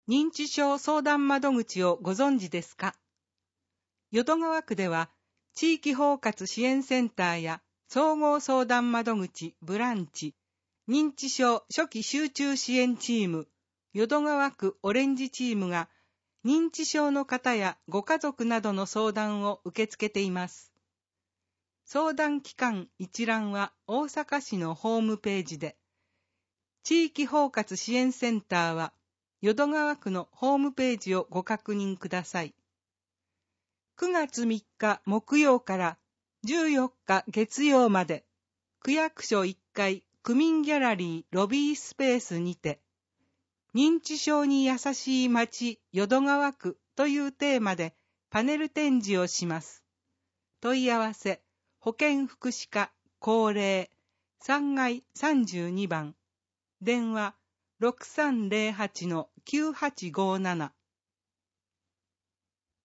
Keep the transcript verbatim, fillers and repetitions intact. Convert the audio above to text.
認知症相談窓口をご存知ですか？淀川区では、地域包括支援センターや総合相談窓口ブランチ、認知症初期集中支援チーム、淀川区オレンジチームが、認知症の方やご家族などの相談を受け付けています。相談機関一覧は大阪市のホームページで、地域包括支援センターは淀川区のホームページをご確認ください。くがつみっか木曜からじゅうよっか月曜まで、区役所いっかい区民ギャラリーロビースペースにて、認知症に優しい町淀川区というテーマでパネル展示をします。問い合わせ、保健福祉課高齢さんがいさんじゅうにばん、電話 ろくさんゼロはちのきゅうはちごーなな